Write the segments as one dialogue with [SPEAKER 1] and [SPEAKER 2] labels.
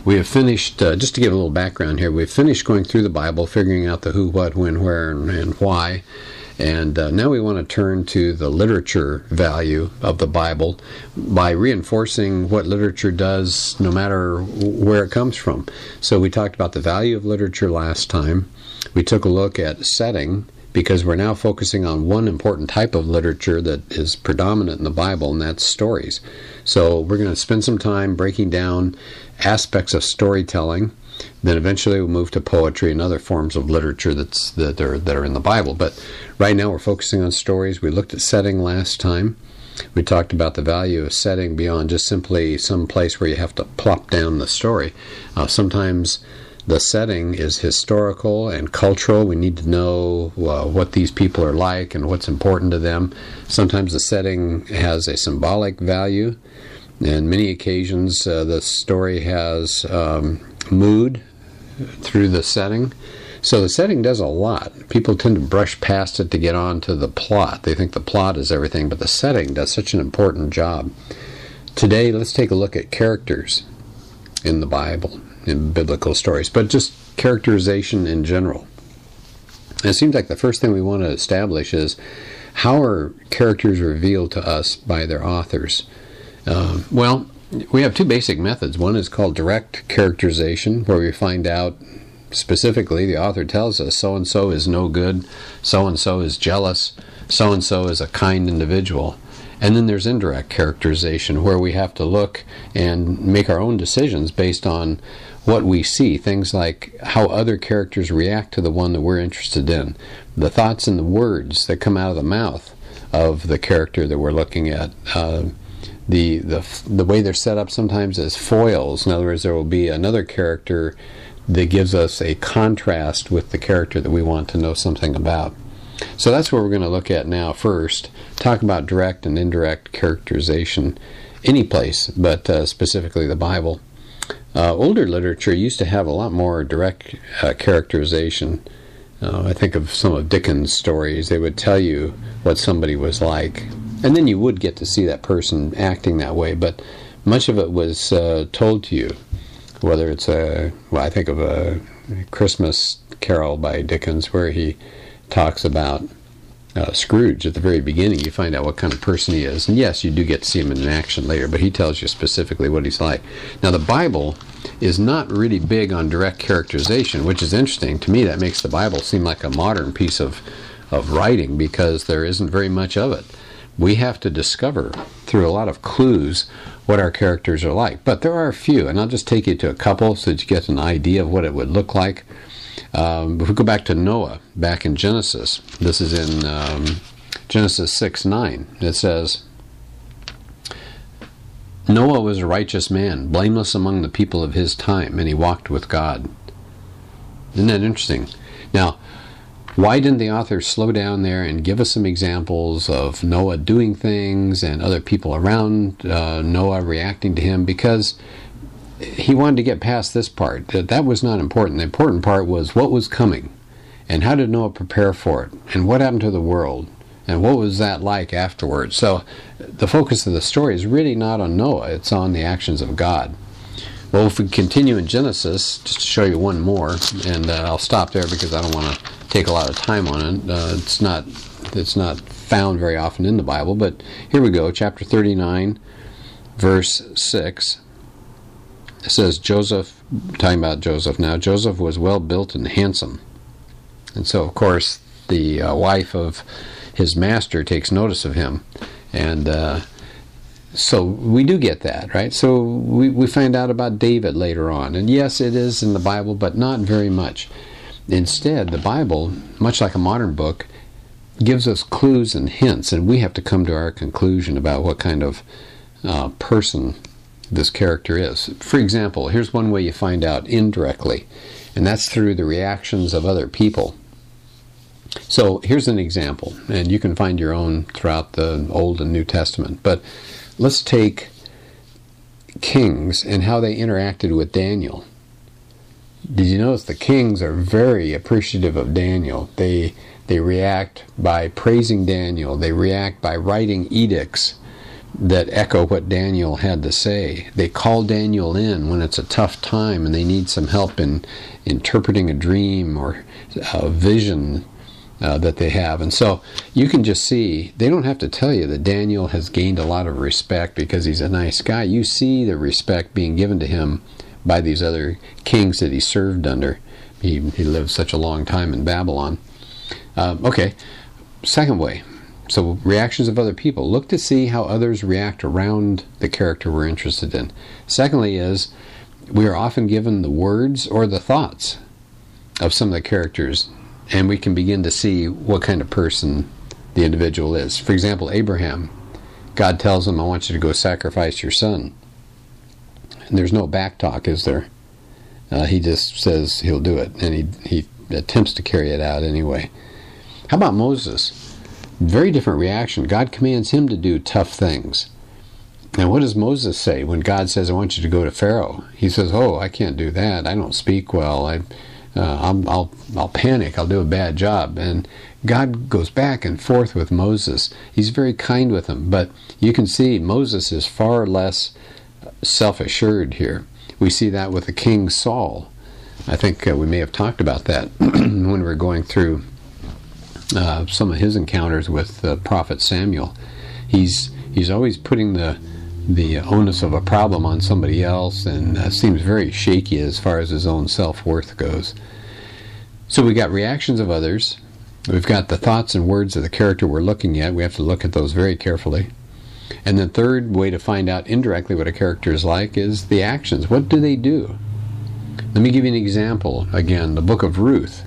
[SPEAKER 1] We have finished, just to give a little background here, we've finished going through the Bible, figuring out the who, what, when, where, and why. And now we want to turn to the literature value of the Bible by reinforcing what literature does no matter where it comes from. So we talked about the value of literature last time. We took a look at setting, because we're now focusing on one important type of literature that is predominant in the Bible, and that's stories. So we're going to spend some time breaking down aspects of storytelling. Then eventually we'll move to poetry and other forms of literature that are in the Bible. But right now we're focusing on stories. We looked at setting last time. We talked about the value of setting beyond just simply some place where you have to plop down the story. Sometimes the setting is historical and cultural. We need to know what these people are like and what's important to them. Sometimes the setting has a symbolic value. In many occasions, the story has mood through the setting. So the setting does a lot. People tend to brush past it to get on to the plot. They think the plot is everything, but the setting does such an important job. Today, let's take a look at characters in the Bible, in biblical stories, but just characterization in general. And it seems like the first thing we want to establish is, how are characters revealed to us by their authors? Well, we have two basic methods. One is called direct characterization, where we find out specifically, the author tells us so-and-so is no good, so-and-so is jealous, so-and-so is a kind individual. And then there's indirect characterization, where we have to look and make our own decisions based on what we see, things like how other characters react to the one that we're interested in, the thoughts and the words that come out of the mouth of the character that we're looking at. The way they're set up sometimes as foils. In other words, there will be another character that gives us a contrast with the character that we want to know something about. So that's what we're going to look at now first. Talk about direct and indirect characterization any place, but specifically the Bible. Older literature used to have a lot more direct characterization. I think of some of Dickens' stories. They would tell you what somebody was like, and then you would get to see that person acting that way, but much of it was told to you. Whether it's I think of a Christmas Carol by Dickens, where he talks about Scrooge at the very beginning. You find out what kind of person he is. And yes, you do get to see him in action later, but he tells you specifically what he's like. Now, the Bible is not really big on direct characterization, which is interesting. To me, that makes the Bible seem like a modern piece of writing, because there isn't very much of it. We have to discover through a lot of clues what our characters are like. But there are a few, and I'll just take you to a couple so that you get an idea of what it would look like. If we go back to Noah, back in Genesis, this is in Genesis 6:9. It says, Noah was a righteous man, blameless among the people of his time, and he walked with God. Isn't that interesting? Now, why didn't the author slow down there and give us some examples of Noah doing things and other people around Noah reacting to him? Because he wanted to get past this part. That was not important. The important part was what was coming, and how did Noah prepare for it, and what happened to the world, and what was that like afterwards. So the focus of the story is really not on Noah, it's on the actions of God. Well, if we continue in Genesis, just to show you one more, and I'll stop there because I don't want to take a lot of time on it. It's not found very often in the Bible, but here we go, chapter 39, verse 6. It says, Joseph, talking about Joseph now, Joseph was well built and handsome. And so, of course, the wife of his master takes notice of him. And so we do get that, right? So we find out about David later on. And yes, it is in the Bible, but not very much. Instead, the Bible, much like a modern book, gives us clues and hints, and we have to come to our conclusion about what kind of person this character is. For example, here's one way you find out indirectly, and that's through the reactions of other people. So here's an example, and you can find your own throughout the Old and New Testament. But let's take kings and how they interacted with Daniel. Did you notice the kings are very appreciative of Daniel? They react by praising Daniel. They react by writing edicts. that echo what Daniel had to say. They call Daniel in when it's a tough time and they need some help in interpreting a dream or a vision that they have. And so you can just see, they don't have to tell you that Daniel has gained a lot of respect because he's a nice guy. You see the respect being given to him by these other kings that he served under. He lived such a long time in Babylon. Okay, second way. So reactions of other people. Look to see how others react around the character we're interested in. Secondly is, we are often given the words or the thoughts of some of the characters, and we can begin to see what kind of person the individual is. For example, Abraham. God tells him, I want you to go sacrifice your son. And there's no back talk, is there? He just says he'll do it, and he attempts to carry it out anyway. How about Moses? Very different reaction. God commands him to do tough things. And what does Moses say when God says, I want you to go to Pharaoh? He says, oh, I can't do that. I don't speak well. I'll panic. I'll do a bad job. And God goes back and forth with Moses. He's very kind with him. But you can see Moses is far less self-assured here. We see that with the king Saul. I think we may have talked about that when we were going through some of his encounters with Prophet Samuel. He's always putting the onus of a problem on somebody else, and seems very shaky as far as his own self-worth goes. So we got reactions of others. We've got the thoughts and words of the character we're looking at. We have to look at those very carefully. And the third way to find out indirectly what a character is like is the actions. What do they do? Let me give you an example. Again, the book of Ruth.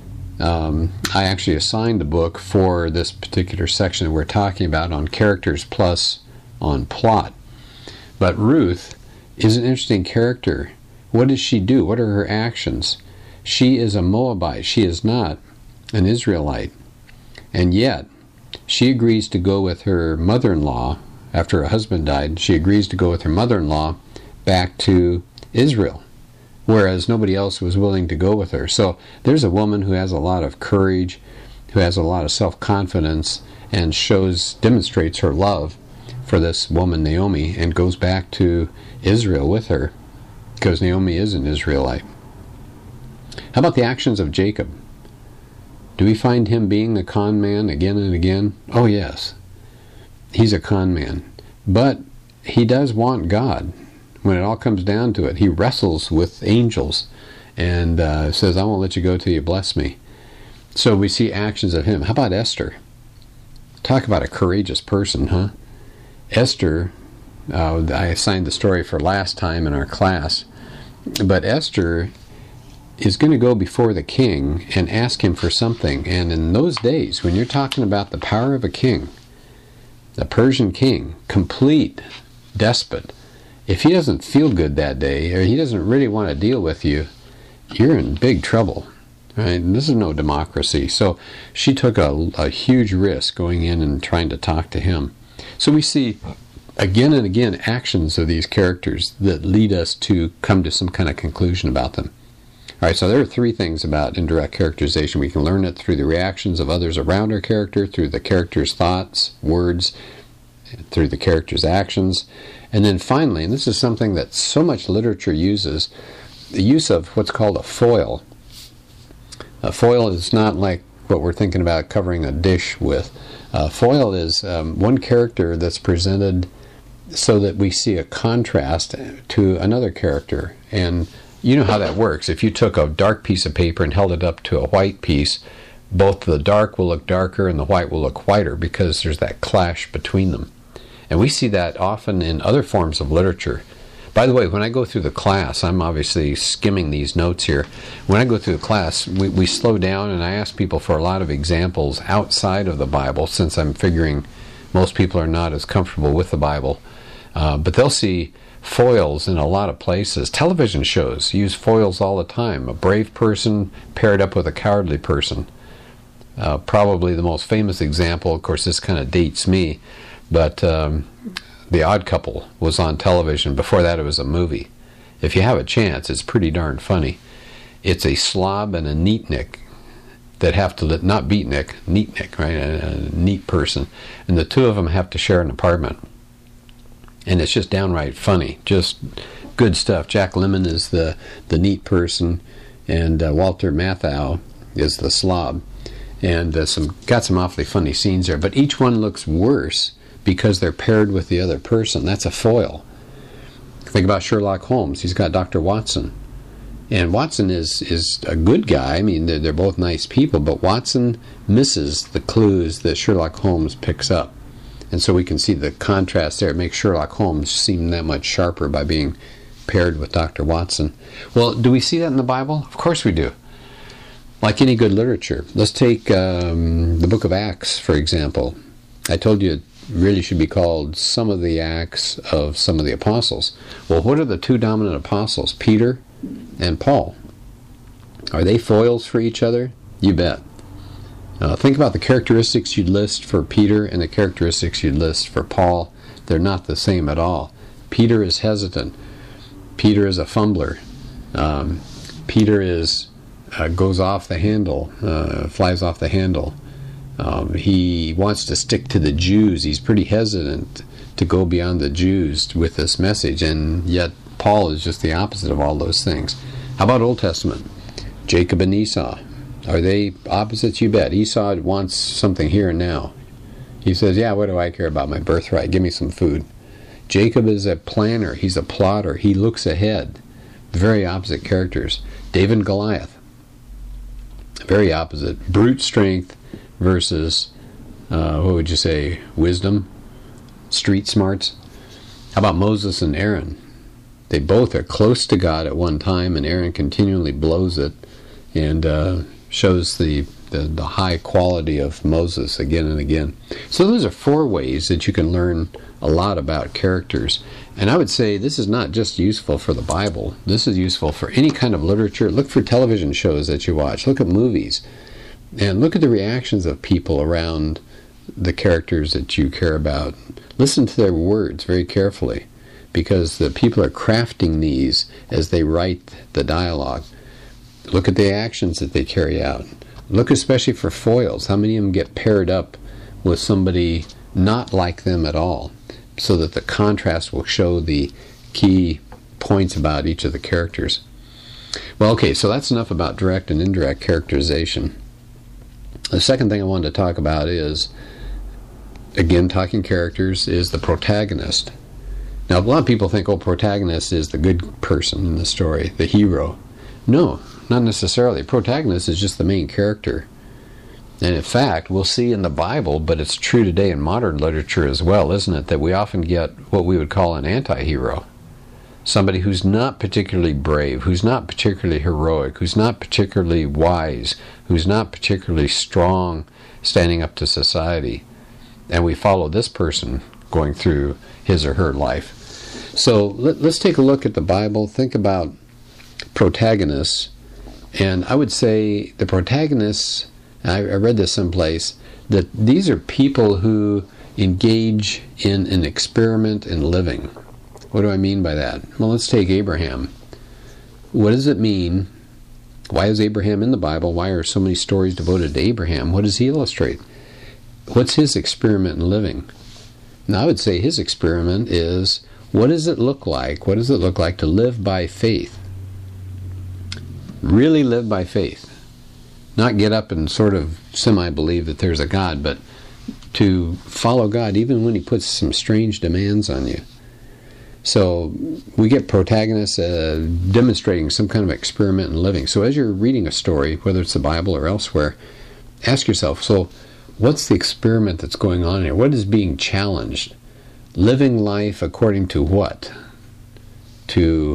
[SPEAKER 1] I actually assigned a book for this particular section that we're talking about on characters plus on plot. But Ruth is an interesting character. What does she do? What are her actions? She is a Moabite. She is not an Israelite. And yet, she agrees to go with her mother-in-law. After her husband died, she agrees to go with her mother-in-law back to Israel, whereas nobody else was willing to go with her. So there's a woman who has a lot of courage, who has a lot of self-confidence, and demonstrates her love for this woman Naomi, and goes back to Israel with her, because Naomi is an Israelite. How about the actions of Jacob? Do we find him being a con man again and again? Oh yes, he's a con man. But he does want God. When it all comes down to it, he wrestles with angels and says, I won't let you go till you bless me. So we see actions of him. How about Esther? Talk about a courageous person, huh? Esther, I assigned the story for last time in our class, but Esther is going to go before the king and ask him for something. And in those days, when you're talking about the power of a king, the Persian king, complete despot, if he doesn't feel good that day, or he doesn't really want to deal with you, you're in big trouble. Right? And this is no democracy. So she took a huge risk going in and trying to talk to him. So we see again and again actions of these characters that lead us to come to some kind of conclusion about them. All right, so there are three things about indirect characterization. We can learn it through the reactions of others around our character, through the character's thoughts, words, through the character's actions. And then finally, and this is something that so much literature uses, the use of what's called a foil. A foil is not like what we're thinking about covering a dish with. Foil is one character that's presented so that we see a contrast to another character. And you know how that works. If you took a dark piece of paper and held it up to a white piece, both the dark will look darker and the white will look whiter because there's that clash between them. And we see that often in other forms of literature. By the way, when I go through the class, I'm obviously skimming these notes here. When I go through the class, we slow down and I ask people for a lot of examples outside of the Bible, since I'm figuring most people are not as comfortable with the Bible. But they'll see foils in a lot of places. Television shows use foils all the time. A brave person paired up with a cowardly person. Probably the most famous example, of course this kind of dates me, but The Odd Couple was on television. Before that it was a movie. If you have a chance, it's pretty darn funny. It's a slob and a neatnik that have to, not beatnik, neatnik, right? A neat person. And the two of them have to share an apartment. and it's just downright funny, just good stuff. Jack Lemmon is the neat person, and Walter Matthau is the slob, and got some awfully funny scenes there. But each one looks worse because they're paired with the other person. That's a foil. Think about Sherlock Holmes. He's got Dr. Watson. And Watson is a good guy. I mean, they're both nice people, but Watson misses the clues that Sherlock Holmes picks up. And so we can see the contrast there. It makes Sherlock Holmes seem that much sharper by being paired with Dr. Watson. Well, do we see that in the Bible? Of course we do. Like any good literature. Let's take the book of Acts, for example. I told you it really should be called Some of the Acts of Some of the Apostles. Well, what are the two dominant apostles? Peter and Paul. Are they foils for each other? You bet. Think about the characteristics you'd list for Peter and the characteristics you'd list for Paul. They're not the same at all. Peter is hesitant. Peter is a fumbler. Peter goes off the handle, flies off the handle. He wants to stick to the Jews. He's pretty hesitant to go beyond the Jews with this message, and yet Paul is just the opposite of all those things. How about Old Testament? Jacob and Esau. Are they opposites? You bet. Esau wants something here and now. He says, yeah, what do I care about my birthright? Give me some food. Jacob is a planner. He's a plotter. He looks ahead. Very opposite characters. David and Goliath. Very opposite. Brute strength versus, what would you say, wisdom, street smarts. How about Moses and Aaron? They both are close to God at one time, and Aaron continually blows it and shows the high quality of Moses again and again. So those are 4 ways that you can learn a lot about characters. And I would say this is not just useful for the Bible. This is useful for any kind of literature. Look for television shows that you watch. Look at movies. And look at the reactions of people around the characters that you care about. Listen to their words very carefully, because the people are crafting these as they write the dialogue. Look at the actions that they carry out. Look especially for foils. How many of them get paired up with somebody not like them at all, so that the contrast will show the key points about each of the characters. Well, okay, so that's enough about direct and indirect characterization. The second thing I wanted to talk about is, again, talking characters, is the protagonist. Now, a lot of people think, protagonist is the good person in the story, the hero. No, not necessarily. Protagonist is just the main character. And in fact, we'll see in the Bible, but it's true today in modern literature as well, isn't it, that we often get what we would call an anti-hero. Somebody who's not particularly brave, who's not particularly heroic, who's not particularly wise, who's not particularly strong, standing up to society. And we follow this person going through his or her life. So let's take a look at the Bible, think about protagonists. And I would say the protagonists, I read this someplace, that these are people who engage in an experiment in living. What do I mean by that? Well, let's take Abraham. What does it mean? Why is Abraham in the Bible? Why are so many stories devoted to Abraham? What does he illustrate? What's his experiment in living? Now, I would say his experiment is, what does it look like? What does it look like to live by faith? Really live by faith. Not get up and sort of semi-believe that there's a God, but to follow God even when he puts some strange demands on you. So we get protagonists demonstrating some kind of experiment in living. So as you're reading a story, whether it's the Bible or elsewhere, ask yourself, so what's the experiment that's going on here? What is being challenged? Living life according to what? To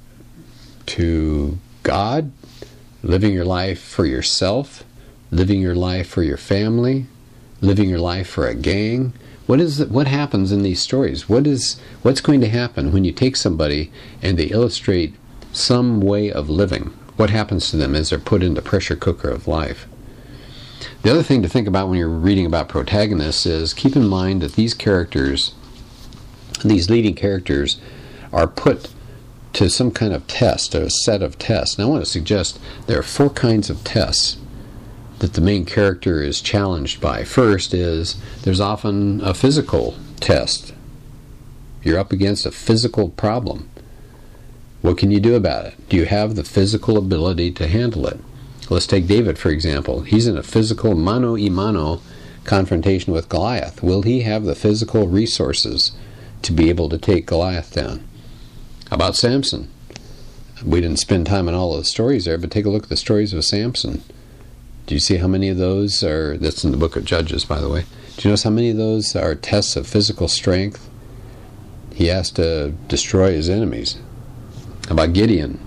[SPEAKER 1] God? Living your life for yourself? Living your life for your family? Living your life for a gang? What happens in these stories? What's going to happen when you take somebody and they illustrate some way of living? What happens to them as they're put in the pressure cooker of life? The other thing to think about when you're reading about protagonists is keep in mind that these characters, these leading characters, are put to some kind of test, or a set of tests. Now I want to suggest there are 4 kinds of tests that the main character is challenged by. First is, there's often a physical test. You're up against a physical problem. What can you do about it? Do you have the physical ability to handle it? Let's take David, for example. He's in a physical mano-a-mano confrontation with Goliath. Will he have the physical resources to be able to take Goliath down? How about Samson? We didn't spend time on all of the stories there, but take a look at the stories of Samson. Do you see how many of those are, that's in the book of Judges, by the way. Do you notice how many of those are tests of physical strength? He has to destroy his enemies. How about Gideon?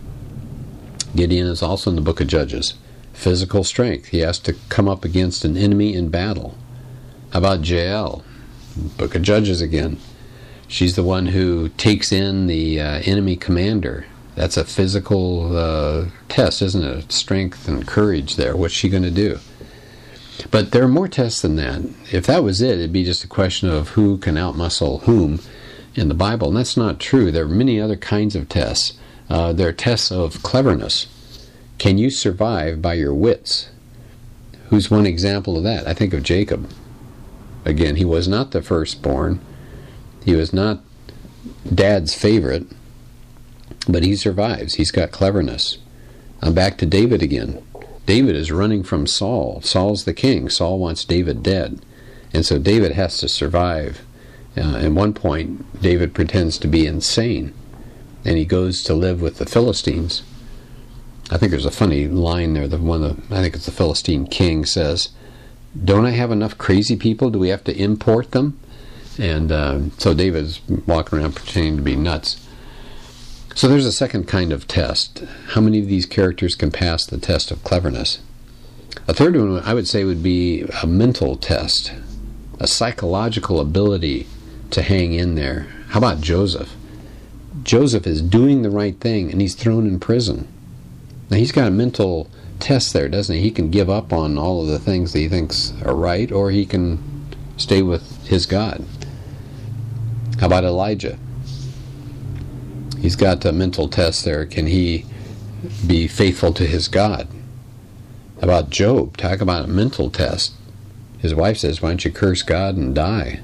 [SPEAKER 1] Gideon is also in the book of Judges. Physical strength. He has to come up against an enemy in battle. How about Jael? Book of Judges again. She's the one who takes in the enemy commander. That's a physical test, isn't it? Strength and courage there. What's she going to do? But there are more tests than that. If that was it, it'd be just a question of who can outmuscle whom in the Bible. And that's not true. There are many other kinds of tests. There are tests of cleverness. Can you survive by your wits? Who's one example of that? I think of Jacob. Again, he was not the firstborn. He was not Dad's favorite. But he survives. He's got cleverness. Back to David again. David is running from Saul. Saul's the king. Saul wants David dead. And so David has to survive. At one point, David pretends to be insane. And he goes to live with the Philistines. I think there's a funny line there. I think it's the Philistine king says, "Don't I have enough crazy people? Do we have to import them?" And so David's walking around pretending to be nuts. So there's a second kind of test. How many of these characters can pass the test of cleverness? A third one I would say would be a mental test, a psychological ability to hang in there. How about Joseph? Joseph is doing the right thing and he's thrown in prison. Now he's got a mental test there, doesn't he? He can give up on all of the things that he thinks are right, or he can stay with his God. How about Elijah? He's got a mental test there. Can he be faithful to his God? How about Job? Talk about a mental test. His wife says, "Why don't you curse God and die?"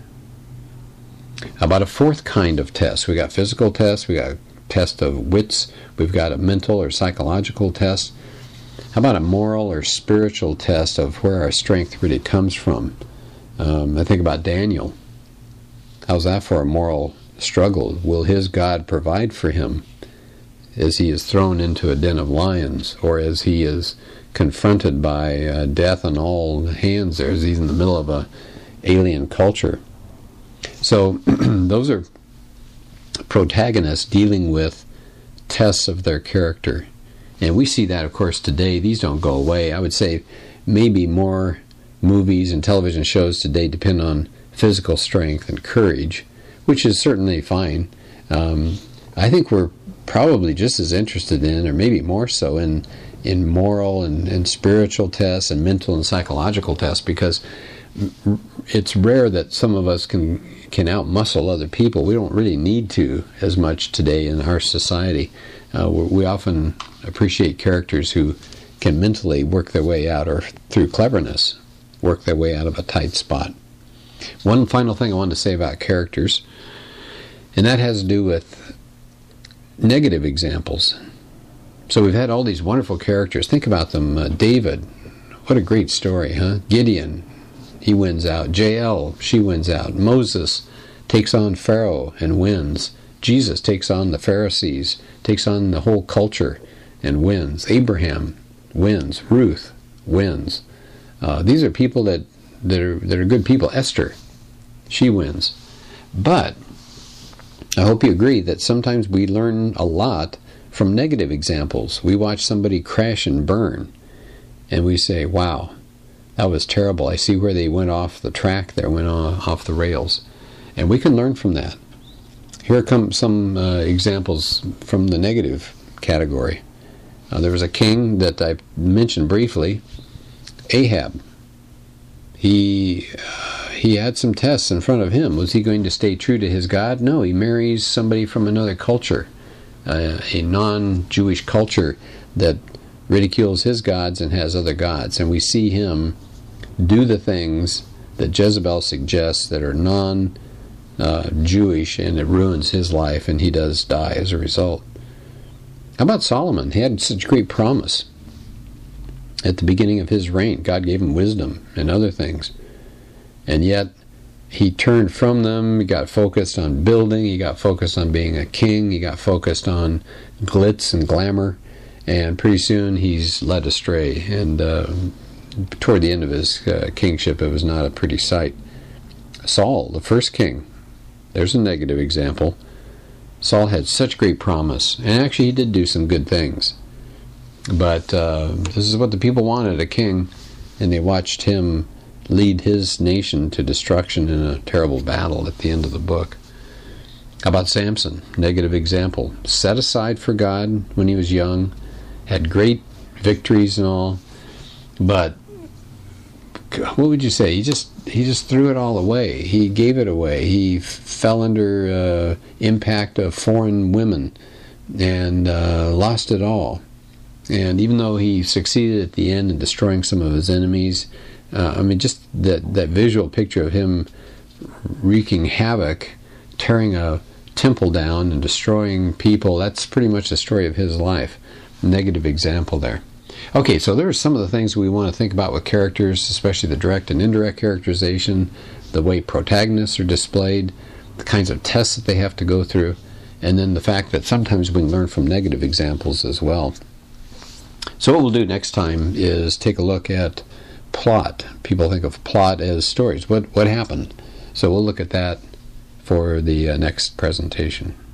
[SPEAKER 1] How about a fourth kind of test? We got physical tests, we got a test of wits, we've got a mental or psychological test. How about a moral or spiritual test of where our strength really comes from? I think about Daniel. How's that for a moral struggle? Will his God provide for him as he is thrown into a den of lions, or as he is confronted by death on all hands there, as he's in the middle of a alien culture? So those are protagonists dealing with tests of their character. And we see that, of course, today. These don't go away. I would say maybe more movies and television shows today depend on physical strength and courage, which is certainly fine. I think we're probably just as interested in, or maybe more so, in moral and spiritual tests and mental and psychological tests, because it's rare that some of us can outmuscle other people. We don't really need to as much today in our society. We often appreciate characters who can mentally work their way out, or through cleverness work their way out of a tight spot. One final thing I wanted to say about characters, and that has to do with negative examples. So we've had all these wonderful characters. Think about them. David, what a great story, huh? Gideon, he wins out. Jael, she wins out. Moses takes on Pharaoh and wins. Jesus takes on the Pharisees, takes on the whole culture and wins. Abraham wins. Ruth wins. These are people that are good people. Esther, she wins. But I hope you agree that sometimes we learn a lot from negative examples. We watch somebody crash and burn, and we say, wow, that was terrible. I see where they went off the track there, went off the rails. And we can learn from that. Here come some examples from the negative category. There was a king that I mentioned briefly, Ahab. He had some tests in front of him. Was he going to stay true to his God? No, he marries somebody from another culture, a non-Jewish culture that ridicules his gods and has other gods. And we see him do the things that Jezebel suggests that are Jewish, and it ruins his life, and he does die as a result. How about Solomon? He had such great promise. At the beginning of his reign, God gave him wisdom and other things. And yet, he turned from them. He got focused on building. He got focused on being a king. He got focused on glitz and glamour. And pretty soon, he's led astray. And toward the end of his kingship, it was not a pretty sight. Saul, the first king, there's a negative example. Saul had such great promise, and actually he did do some good things. But this is what the people wanted, a king, and they watched him lead his nation to destruction in a terrible battle at the end of the book. How about Samson? Negative example. Set aside for God when he was young, had great victories and all, but what would you say? He just threw it all away. He gave it away. He fell under impact of foreign women and lost it all. And even though he succeeded at the end in destroying some of his enemies, just that visual picture of him wreaking havoc, tearing a temple down and destroying people, that's pretty much the story of his life. Negative example there. Okay, so there are some of the things we want to think about with characters, especially the direct and indirect characterization, the way protagonists are displayed, the kinds of tests that they have to go through, and then the fact that sometimes we can learn from negative examples as well. So what we'll do next time is take a look at plot. People think of plot as stories. What happened? So we'll look at that for the next presentation.